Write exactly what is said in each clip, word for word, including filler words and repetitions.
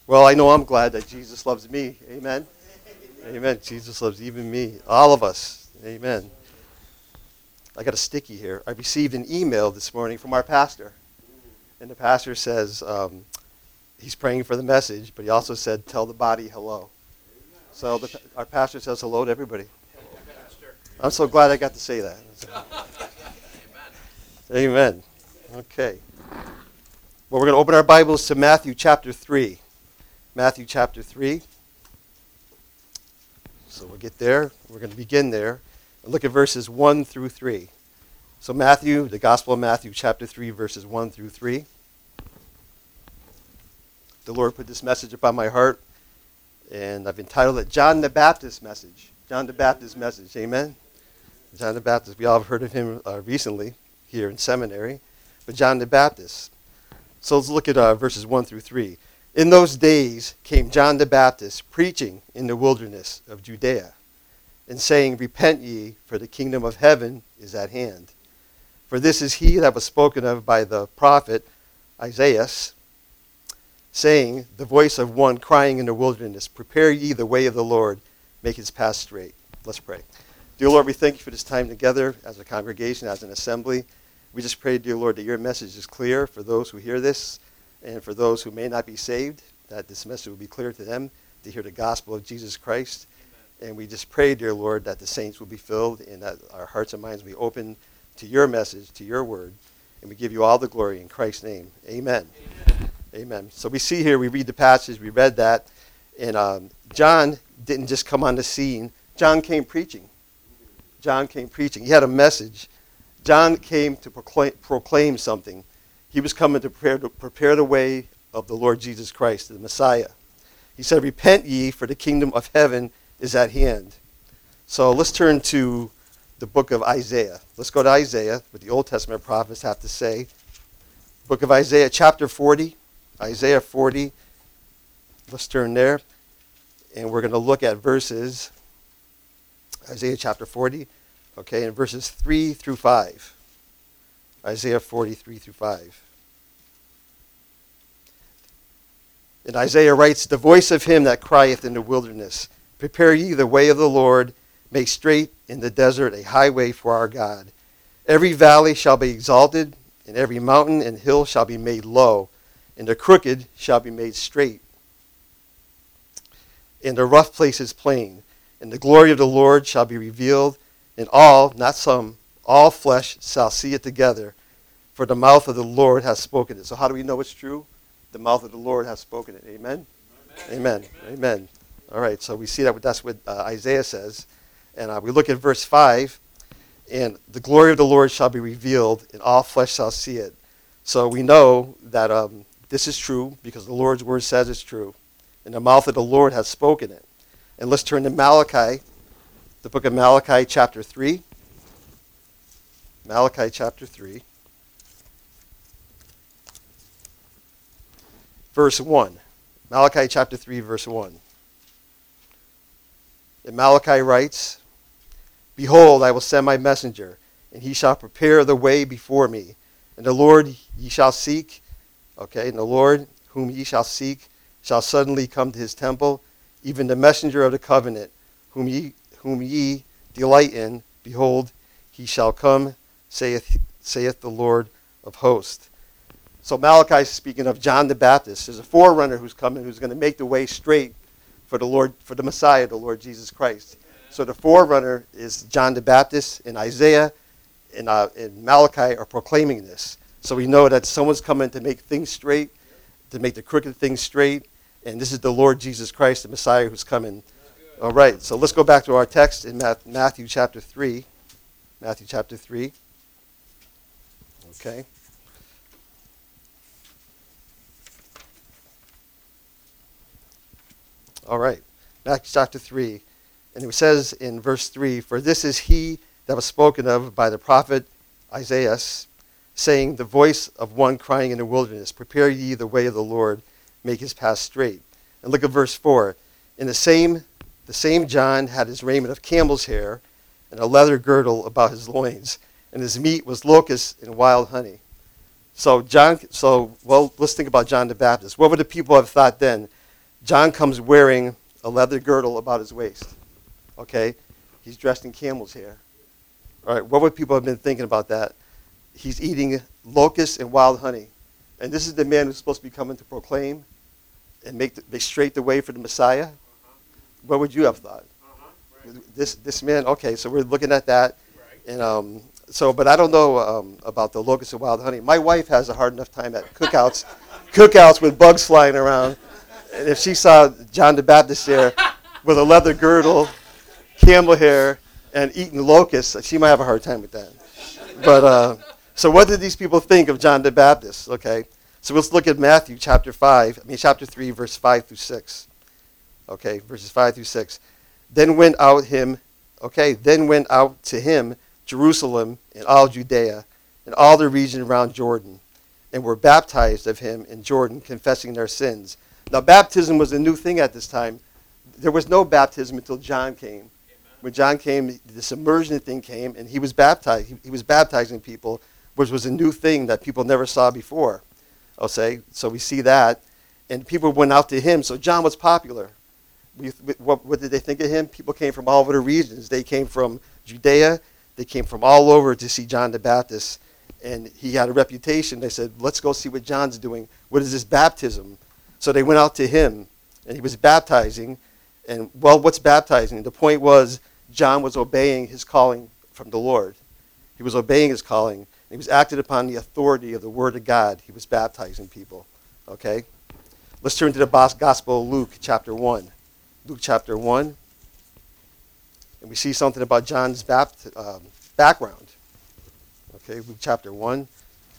Well, I know I'm glad that Jesus loves me. Amen. Amen. Jesus loves even me. All of us. Amen. I got a sticky here. I received an email this morning from our pastor. And the pastor says um, he's praying for the message, but he also said, tell the body hello. So the, our pastor says hello to everybody. I'm so glad I got to say that. Amen. Amen. Okay. Well, we're going to open our Bibles to Matthew chapter three. Matthew chapter three. So we'll get there. We're going to begin there and look at verses one through three. So Matthew, the Gospel of Matthew chapter three, verses one through three. The Lord put this message upon my heart, and I've entitled it John the Baptist Message. John the Baptist Message. Amen. John the Baptist. We all have heard of him uh, recently here in seminary. But John the Baptist. So let's look at uh, verses one through three. In those days came John the Baptist preaching in the wilderness of Judea and saying, repent ye, for the kingdom of heaven is at hand. For this is he that was spoken of by the prophet Isaiah, saying, the voice of one crying in the wilderness, prepare ye the way of the Lord, make his path straight. Let's pray. Dear Lord, we thank you for this time together as a congregation, as an assembly. We just pray, dear Lord, that your message is clear for those who hear this and for those who may not be saved, that this message will be clear to them to hear the gospel of Jesus Christ. Amen. And we just pray, dear Lord, that the saints will be filled and that our hearts and minds will be open to your message, to your word. And we give you all the glory in Christ's name. Amen. Amen. Amen. So we see here, we read the passage, we read that, and um, John didn't just come on the scene. John came preaching. John came preaching. He had a message. John came to proclaim, proclaim something. He was coming to prepare, to prepare the way of the Lord Jesus Christ, the Messiah. He said, repent ye, for the kingdom of heaven is at hand. So let's turn to the book of Isaiah. Let's go to Isaiah, what the Old Testament prophets have to say. Book of Isaiah, chapter forty. Isaiah forty. Let's turn there. And we're going to look at verses, Isaiah chapter forty, okay, and verses three through five. Isaiah forty-three through five. And Isaiah writes, the voice of him that crieth in the wilderness, prepare ye the way of the Lord, make straight in the desert a highway for our God. Every valley shall be exalted, and every mountain and hill shall be made low, and the crooked shall be made straight, and the rough places plain. And the glory of the Lord shall be revealed, and all, not some, all flesh shall see it together, for the mouth of the Lord has spoken it. So how do we know it's true? The mouth of the Lord has spoken it. Amen? Amen. Amen. Amen. All right, so we see that that's what uh, Isaiah says. And uh, we look at verse five, and the glory of the Lord shall be revealed, and all flesh shall see it. So we know that um, this is true because the Lord's word says it's true, and the mouth of the Lord has spoken it. And let's turn to Malachi, the book of Malachi chapter three. Malachi chapter three. Verse one. Malachi chapter three, verse one. And Malachi writes, behold, I will send my messenger, and he shall prepare the way before me. And the Lord ye shall seek, okay, and the Lord whom ye shall seek shall suddenly come to his temple, even the messenger of the covenant, whom ye whom ye delight in, behold, he shall come, saith saith the Lord of hosts. So Malachi is speaking of John the Baptist. There's a forerunner who's coming, who's going to make the way straight for the Lord, for the Messiah, the Lord Jesus Christ. So the forerunner is John the Baptist, and Isaiah and, uh, and Malachi are proclaiming this. So we know that someone's coming to make things straight, to make the crooked things straight, and this is the Lord Jesus Christ, the Messiah who's coming. All right, so let's go back to our text in Matthew chapter three. Matthew chapter three. Okay. All right, Matthew chapter three. And it says in verse three, for this is he that was spoken of by the prophet Isaiah, saying, the voice of one crying in the wilderness, prepare ye the way of the Lord, make his path straight. And look at verse four. In the same, the same John had his raiment of camel's hair, and a leather girdle about his loins, and his meat was locusts and wild honey. So John, so well, let's think about John the Baptist. What would the people have thought then? John comes wearing a leather girdle about his waist. Okay? He's dressed in camel's hair. All right, what would people have been thinking about that? He's eating locusts and wild honey. And this is the man who's supposed to be coming to proclaim and make, the, make straight the way for the Messiah. Uh-huh. What would you have thought? Uh-huh. Right. This this man, okay, so we're looking at that. Right. And um, so, but I don't know um, about the locusts and wild honey. My wife has a hard enough time at cookouts, cookouts with bugs flying around. And if she saw John the Baptist there with a leather girdle, camel hair, and eating locusts, she might have a hard time with that. But uh, so what did these people think of John the Baptist? Okay, so let's look at Matthew chapter five. I mean chapter three, verse five through six. Okay, verses five through six. Then went out him. Okay, then went out to him Jerusalem and all Judea and all the region around Jordan, and were baptized of him in Jordan, confessing their sins. Now, baptism was a new thing at this time. There was no baptism until John came. Amen. When John came, this immersion thing came, and he was baptized. He, he was baptizing people, which was a new thing that people never saw before. I'll say. So we see that, and people went out to him. So John was popular. We, what, what did they think of him? People came from all over the regions. They came from Judea. They came from all over to see John the Baptist, and he had a reputation. They said, let's go see what John's doing. What is this baptism? So they went out to him, and he was baptizing. And, well, what's baptizing? The point was John was obeying his calling from the Lord. He was obeying his calling. He was acted upon the authority of the Word of God. He was baptizing people. Okay? Let's turn to the Gospel of Luke, chapter one. Luke, chapter one. And we see something about John's bapt- um, background. Okay, Luke, chapter one.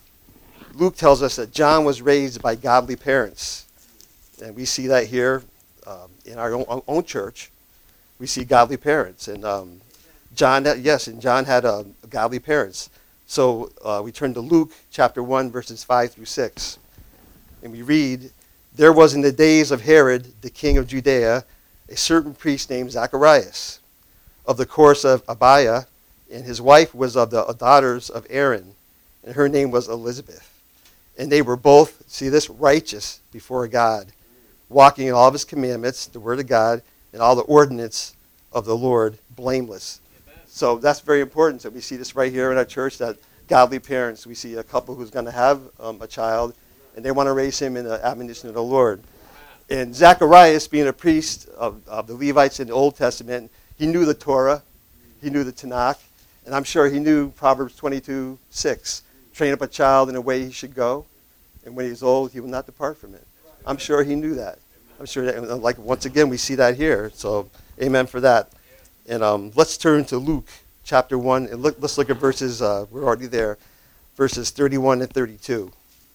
Luke tells us that John was raised by godly parents. And we see that here um, in our own, own church. We see godly parents. And um, John, yes, and John had uh, godly parents. So uh, we turn to Luke chapter one, verses five through six. And we read, there was in the days of Herod, the king of Judea, a certain priest named Zacharias, of the course of Abiah, and his wife was of the daughters of Aaron, and her name was Elizabeth. And they were both, see this, righteous before God, walking in all of his commandments, the word of God, and all the ordinance of the Lord, blameless. Amen. So that's very important. So we see this right here in our church, that godly parents, we see a couple who's going to have um, a child, and they want to raise him in the admonition of the Lord. And Zacharias, being a priest of, of the Levites in the Old Testament, he knew the Torah, he knew the Tanakh, and I'm sure he knew Proverbs twenty-two six. Train up a child in a way he should go, and when he's old, he will not depart from it. I'm sure he knew that. I'm sure that, like, once again, we see that here. So, amen for that. And um, let's turn to Luke chapter one, and look, let's look at verses, uh, we're already there, verses thirty-one and thirty-two.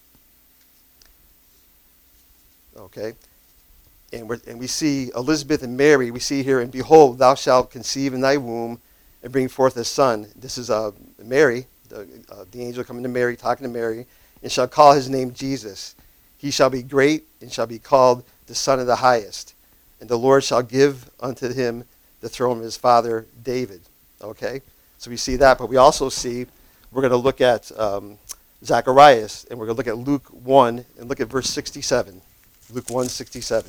Okay. And, we're, and we see Elizabeth and Mary, we see here, and behold, thou shalt conceive in thy womb and bring forth a son. This is uh, Mary, the, uh, the angel coming to Mary, talking to Mary, and shall call his name Jesus. He shall be great and shall be called the Son of the Highest. And the Lord shall give unto him the throne of his father David. Okay? So we see that, but we also see, we're going to look at um, Zacharias, and we're going to look at Luke one, and look at verse sixty-seven. Luke one, sixty-seven.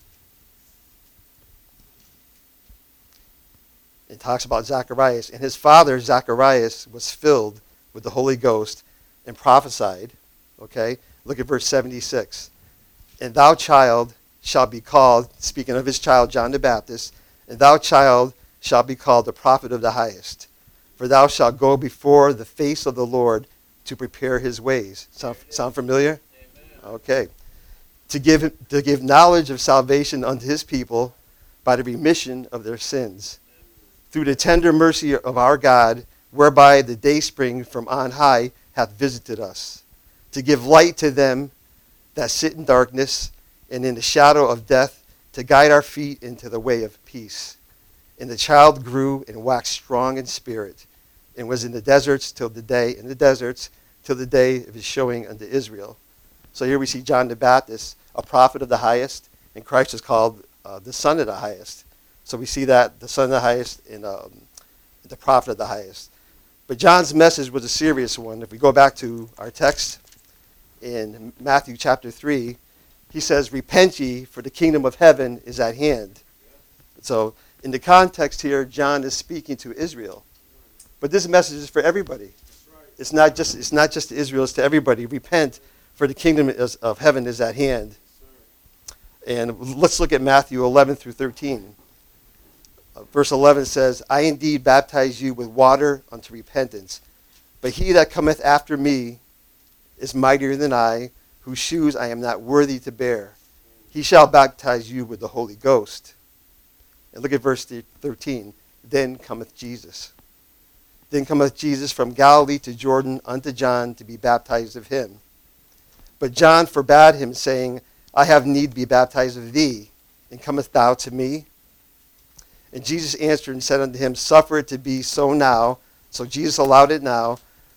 It talks about Zacharias. And his father, Zacharias, was filled with the Holy Ghost and prophesied. Okay? Look at verse seventy-six. And thou, child, shalt be called, speaking of his child, John the Baptist, and thou, child, shalt be called the prophet of the highest. For thou shalt go before the face of the Lord to prepare his ways. Sound, sound familiar? Amen. Okay. To give, to give knowledge of salvation unto his people by the remission of their sins, through the tender mercy of our God, whereby the dayspring from on high hath visited us, to give light to them that sit in darkness and in the shadow of death, to guide our feet into the way of peace. And the child grew and waxed strong in spirit, and was in the deserts till the day, in the deserts till the day of his showing unto Israel. So here we see John the Baptist, a prophet of the highest, and Christ is called uh, the Son of the highest. So we see that, the Son of the highest, and um, the prophet of the highest. But John's message was a serious one. If we go back to our text in Matthew chapter three, he says, repent ye, for the kingdom of heaven is at hand. So in the context here, John is speaking to Israel. But this message is for everybody. It's not just it's not just to Israel, it's to everybody. Repent, for the kingdom is, of heaven is at hand. And let's look at Matthew eleven through thirteen. Uh, verse eleven says, I indeed baptize you with water unto repentance. But he that cometh after me is mightier than I, whose shoes I am not worthy to bear. He shall baptize you with the Holy Ghost. And look at verse thirteen. Then cometh Jesus. Then cometh Jesus from Galilee to Jordan unto John to be baptized of him. But John forbade him, saying, I have need to be baptized of thee, and comest thou to me? And Jesus answered and said unto him, suffer it to be so now. So Jesus allowed it now,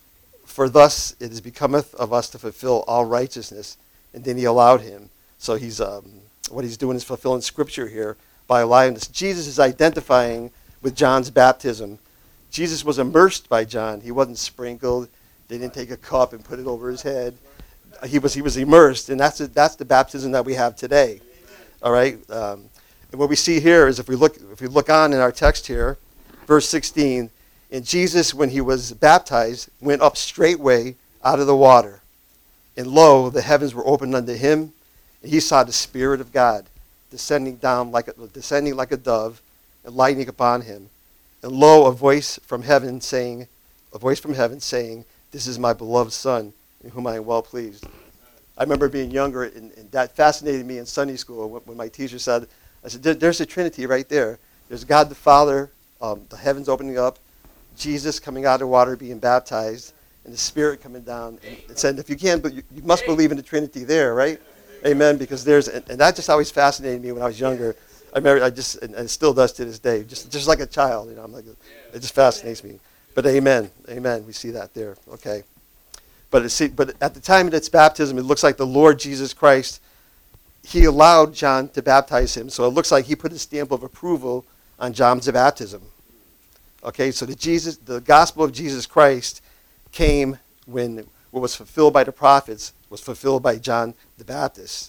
for thus it is becometh of us to fulfill all righteousness. And then he allowed him. So he's um, what he's doing is fulfilling Scripture here by allowing this. Jesus is identifying with John's baptism. Jesus was immersed by John. He wasn't sprinkled. They didn't take a cup and put it over his head. He was he was immersed, and that's a, that's the baptism that we have today. All right. Um, and what we see here is if we look if we look on in our text here, verse sixteen, and Jesus, when he was baptized, went up straightway out of the water, and lo, the heavens were opened unto him, and he saw the Spirit of God descending down like a, descending like a dove, and lighting upon him. And lo, a voice from heaven saying, a voice from heaven saying, this is my beloved Son, in whom I am well pleased. I remember being younger, and, and that fascinated me in Sunday school when, when my teacher said, I said, there, there's a Trinity right there. There's God the Father, um, the heavens opening up, Jesus coming out of water being baptized, and the Spirit coming down. And, and said, if you can't, but you, you must believe in the Trinity there, right? Amen, because there's, and, and that just always fascinated me when I was younger. I remember, I just, and it still does to this day, just just like a child, you know, I'm like, it just fascinates me. But amen, amen, we see that there, okay. But, see, but at the time of its baptism, it looks like the Lord Jesus Christ, he allowed John to baptize him. So it looks like he put a stamp of approval on John's baptism. Okay, so the Jesus, the gospel of Jesus Christ came when what was fulfilled by the prophets was fulfilled by John the Baptist.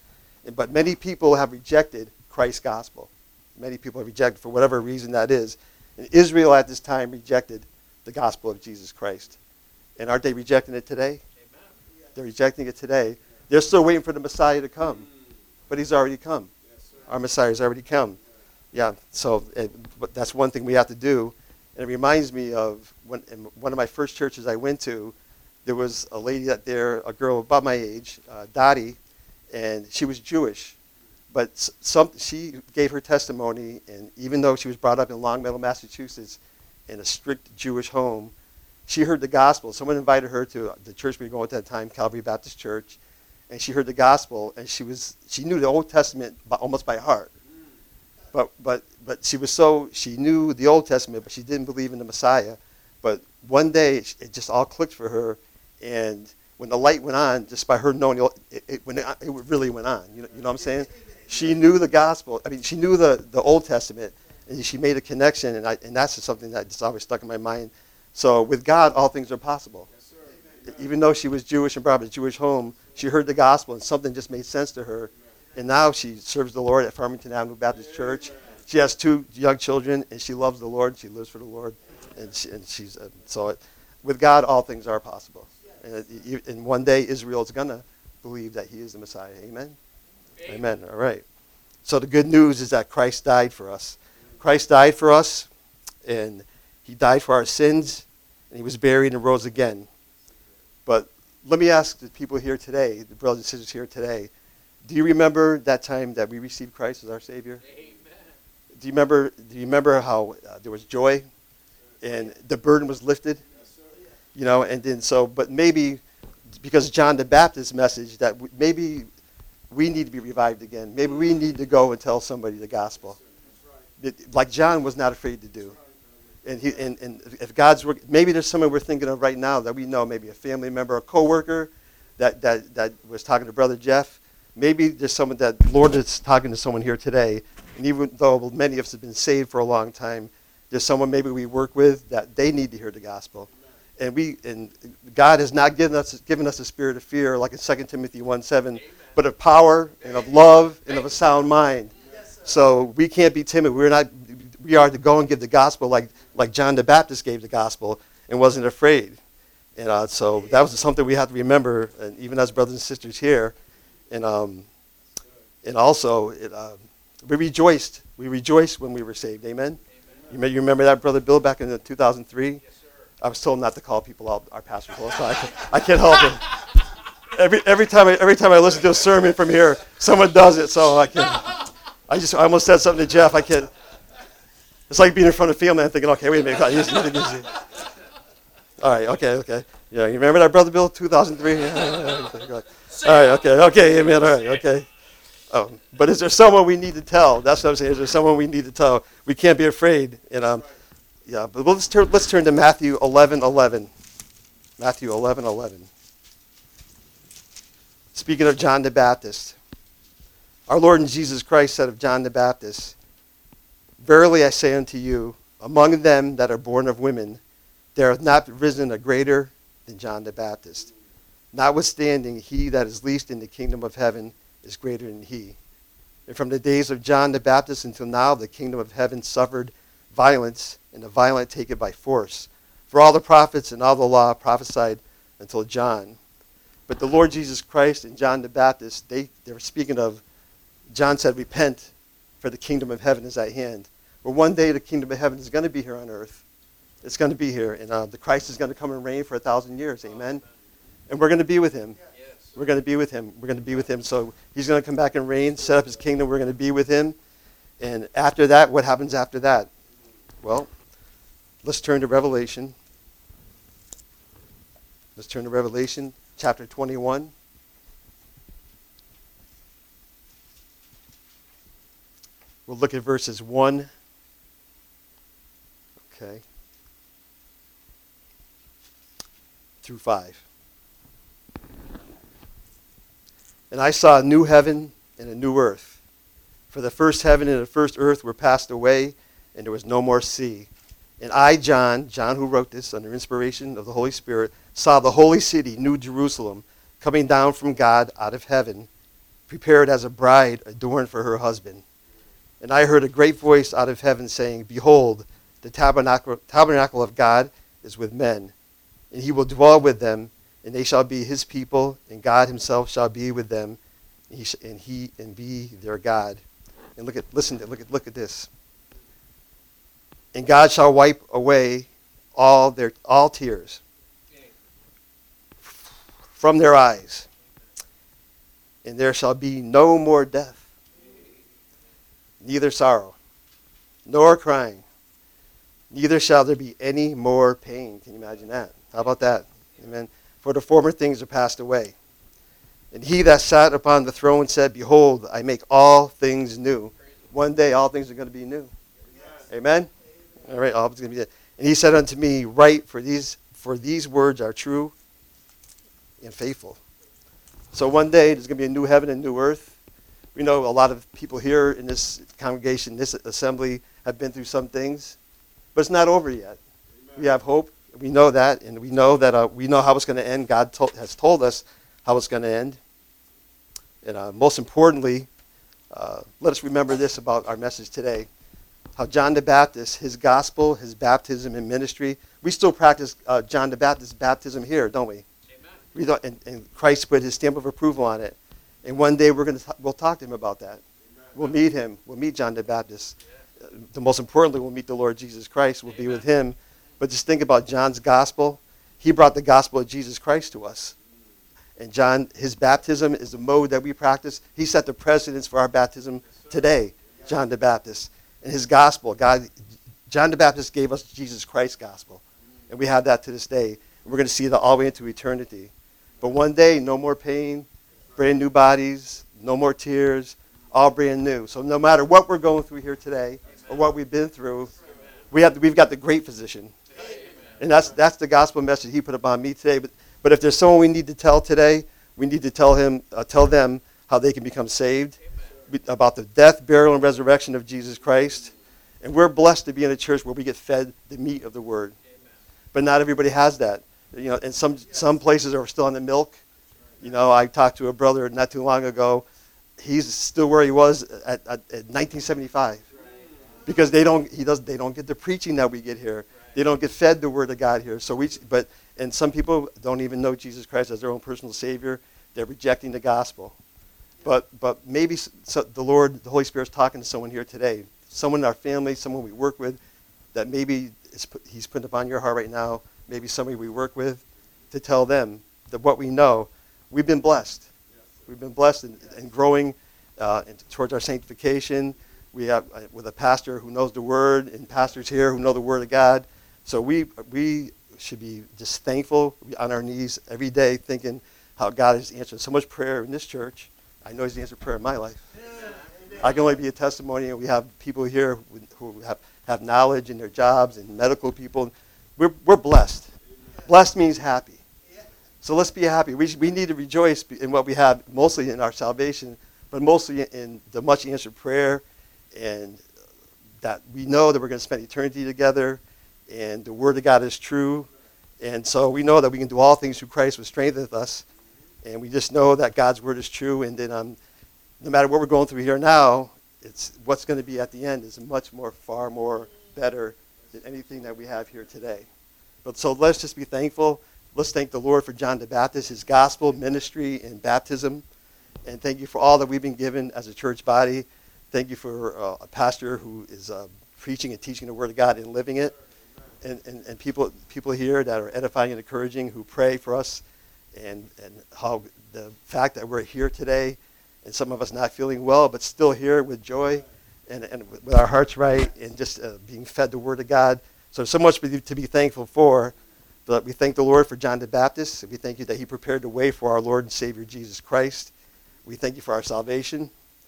But many people have rejected Christ's gospel. Many people have rejected for whatever reason that is. And Israel at this time rejected the gospel of Jesus Christ. And aren't they rejecting it today? Amen. They're rejecting it today. They're still waiting for the Messiah to come. But he's already come. Yes, our Messiah has already come. Yeah, so it, that's one thing we have to do. And it reminds me of when in one of my first churches I went to, there was a lady that there, a girl about my age, uh, Dottie, and she was Jewish. But some, she gave her testimony, and even though she was brought up in Longmeadow, Massachusetts, in a strict Jewish home, she heard the gospel. Someone invited her to the church we were going to at that time, Calvary Baptist Church, and she heard the gospel, and she was she knew the Old Testament by, almost by heart. But but but she was so she knew the Old Testament, but she didn't believe in the Messiah. But one day it just all clicked for her, and when the light went on, just by her knowing it, it, when it, it really went on. You know, you know what I'm saying? She knew the gospel. I mean, she knew the, the Old Testament, and she made a connection, and I, and that's just something that just always stuck in my mind. So with God, all things are possible. Yes, sir. Even though she was Jewish and brought up in a Jewish home, she heard the gospel, and something just made sense to her. And now she serves the Lord at Farmington Avenue Baptist Church. She has two young children, and she loves the Lord. She lives for the Lord, and, she, and she's uh, so. It, with God, all things are possible. And, it, and one day, Israel is gonna believe that He is the Messiah. Amen. Amen. All right. So the good news is that Christ died for us. Christ died for us, and He died for our sins, and He was buried and rose again. But let me ask the people here today, the brothers and sisters here today, do you remember that time that we received Christ as our Savior? Amen. Do you remember? Do you remember how uh, there was joy, and the burden was lifted? Yes, sir. You know, and then so, but maybe because John the Baptist's message that w- maybe we need to be revived again. Maybe we need to go and tell somebody the gospel, yes, it, like John was not afraid to do. And he and, and if God's work, maybe there's someone we're thinking of right now that we know, maybe a family member, a coworker, that that that was talking to Brother Jeff. Maybe there's someone that Lord is talking to someone here today, and even though many of us have been saved for a long time, there's someone maybe we work with that they need to hear the gospel. And we and God has not given us given us a spirit of fear, like in Second Timothy one seven, but of power and of love and of a sound mind. So we can't be timid. We're not. We are to go and give the gospel like like John the Baptist gave the gospel and wasn't afraid. And uh, so that was something we have to remember, and even as brothers and sisters here. And um, and also, it, uh, we rejoiced. We rejoiced when we were saved. Amen. You, may, you remember that, Brother Bill, back in two thousand three? Yes, sir. I was told not to call people out, our pastors. So I, can, I can't help it. Every every time I every time I listen to a sermon from here, someone does it. So I can. I just I almost said something to Jeff. I can't. It's like being in front of family and thinking, okay, wait a minute. God, easy, easy, easy. All right, okay, okay. Yeah, you remember that, Brother Bill, two thousand three? Yeah, yeah, yeah. All right, okay, okay, amen, all right, okay. Um, but is there someone we need to tell? That's what I'm saying. Is there someone we need to tell? We can't be afraid. And um, yeah, but let's turn let's turn to Matthew eleven eleven. Matthew eleven eleven. Speaking of John the Baptist, our Lord and Jesus Christ said of John the Baptist, "Verily I say unto you, among them that are born of women, there hath not risen a greater than John the Baptist. Notwithstanding, he that is least in the kingdom of heaven is greater than he. And from the days of John the Baptist until now, the kingdom of heaven suffered violence, and the violent take it by force. For all the prophets and all the law prophesied until John." But the Lord Jesus Christ and John the Baptist, they, they were speaking of, John said, "Repent, for the kingdom of heaven is at hand." Well, one day the kingdom of heaven is going to be here on earth. It's going to be here, and uh, the Christ is going to come and reign for a thousand years. Amen. And we're going to be with him. Yes. We're going to be with him. We're going to be with him. So he's going to come back and reign, set up his kingdom. We're going to be with him. And after that, what happens after that? Well, let's turn to Revelation. Let's turn to Revelation chapter twenty-one. We'll look at verses one. Okay. Through five. "And I saw a new heaven and a new earth. For the first heaven and the first earth were passed away, and there was no more sea. And I, John, John who wrote this under inspiration of the Holy Spirit, saw the holy city, New Jerusalem, coming down from God out of heaven, prepared as a bride adorned for her husband. And I heard a great voice out of heaven saying, Behold, the tabernacle, tabernacle of God is with men, and he will dwell with them, and they shall be his people, and God himself shall be with them, and he, sh- and, he and be their God." And look at, listen to, look at, look at this. "And God shall wipe away all their all tears from their eyes, and there shall be no more death, neither sorrow, nor crying, neither shall there be any more pain." Can you imagine that? How about that? Amen. "For the former things are passed away. And he that sat upon the throne said, Behold, I make all things new." One day all things are going to be new. Yes. Amen? All right, all things are going to be new. "And he said unto me, Write, for these for these words are true and faithful." So one day there's going to be a new heaven and new earth. We know a lot of people here in this congregation, this assembly, have been through some things, but it's not over yet. Amen. We have hope. We know that, and we know that uh, we know how it's going to end. God to- has told us how it's going to end. And uh, most importantly, uh, let us remember this about our message today. How John the Baptist, his gospel, his baptism and ministry, we still practice uh, John the Baptist's baptism here, don't we? Amen. We don't, and, and Christ put his stamp of approval on it. And one day we're going to we'll talk to him about that. Amen. We'll meet him. We'll meet John the Baptist. Yeah. Uh, the most importantly, we'll meet the Lord Jesus Christ. We'll Amen. Be with him. But just think about John's gospel. He brought the gospel of Jesus Christ to us. And John, his baptism is the mode that we practice. He set the precedence for our baptism today, John the Baptist. And his gospel, God, John the Baptist gave us Jesus Christ's gospel. And we have that to this day. And we're going to see that all the way into eternity. But one day, no more pain, brand new bodies, no more tears, all brand new. So no matter what we're going through here today or what we've been through, we have, we've got the great physician. And that's that's the gospel message he put upon me today. But but if there's someone we need to tell today, we need to tell him, uh, tell them how they can become saved, Amen. About the death, burial, and resurrection of Jesus Christ. And we're blessed to be in a church where we get fed the meat of the word. Amen. But not everybody has that. You know, and some some places are still on the milk. You know, I talked to a brother not too long ago. He's still where he was at, at, at nineteen seventy-five, because they don't he does they don't get the preaching that we get here. They don't get fed the Word of God here. So we but and some people don't even know Jesus Christ as their own personal Savior. They're rejecting the gospel. But but maybe so the Lord, the Holy Spirit, is talking to someone here today, someone in our family, someone we work with, that maybe is put, He's put upon your heart right now. Maybe somebody we work with, to tell them that what we know, we've been blessed. We've been blessed and, and growing uh, in, towards our sanctification. We have uh, with a pastor who knows the Word, and pastors here who know the Word of God. So we we should be just thankful, on our knees every day, thinking how God has answered so much prayer in this church. I know He's answered prayer in my life. Yeah. I can only be a testimony, and we have people here who, who have, have knowledge in their jobs, and medical people. We're we're blessed. Blessed means happy. So let's be happy. We, we need to rejoice in what we have, mostly in our salvation, but mostly in the much answered prayer, and that we know that we're going to spend eternity together, and the Word of God is true. And so we know that we can do all things through Christ who strengtheneth us, and we just know that God's Word is true, and then um, no matter what we're going through here now, it's what's going to be at the end is much more, far more better than anything that we have here today. But so let's just be thankful. Let's thank the Lord for John the Baptist, his gospel, ministry, and baptism. And thank you for all that we've been given as a church body. Thank you for uh, a pastor who is uh, preaching and teaching the Word of God and living it. And, and, and people people here that are edifying and encouraging, who pray for us. And, and how the fact that we're here today, and some of us not feeling well, but still here with joy and, and with our hearts right, and just uh, being fed the Word of God. So, so much to be thankful for. But we thank the Lord for John the Baptist. We thank you that he prepared the way for our Lord and Savior Jesus Christ. We thank you for our salvation.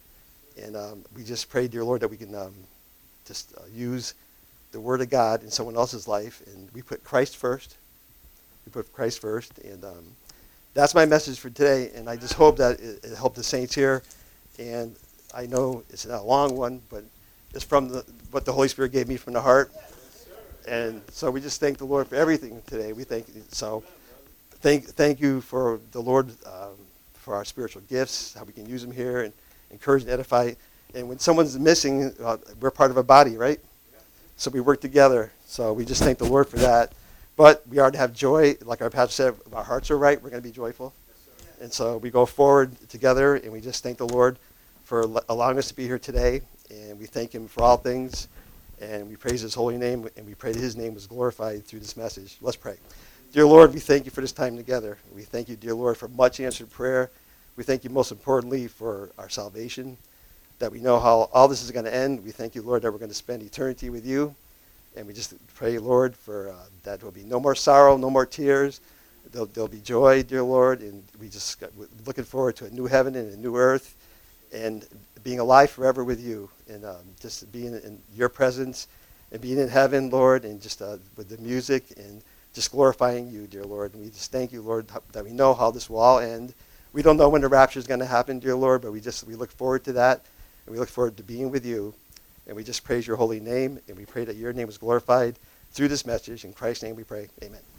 And um, we just pray, dear Lord, that we can um, just uh, use the Word of God in someone else's life. And we put Christ first. We put Christ first. And um, that's my message for today. And I just hope that it, it helped the saints here. And I know it's not a long one, but it's from the, what the Holy Spirit gave me from the heart. And so we just thank the Lord for everything today. We thank so thank thank you for the Lord um, for our spiritual gifts, how we can use them here and encourage and edify. And when someone's missing, uh, we're part of a body, right? So we work together. So we just thank the Lord for that. But we are to have joy, like our pastor said. If our hearts are right, we're going to be joyful. And so we go forward together, and we just thank the Lord for allowing us to be here today. And we thank Him for all things. And we praise His holy name, and we pray that His name was glorified through this message. Let's pray. Dear Lord, we thank you for this time together. We thank you, dear Lord, for much answered prayer. We thank you most importantly for our salvation, that we know how all this is going to end. We thank you, Lord, that we're going to spend eternity with you. And we just pray, Lord, for uh, that there will be no more sorrow, no more tears. There'll, there'll be joy, dear Lord. And we just got, we're looking forward to a new heaven and a new earth, and being alive forever with you, and um, just being in your presence, and being in heaven, Lord, and just uh, with the music, and just glorifying you, dear Lord. And we just thank you, Lord, that we know how this will all end. We don't know when the rapture is going to happen, dear Lord, but we just we look forward to that, and we look forward to being with you. And we just praise your holy name, and we pray that your name is glorified through this message. In Christ's name we pray. Amen.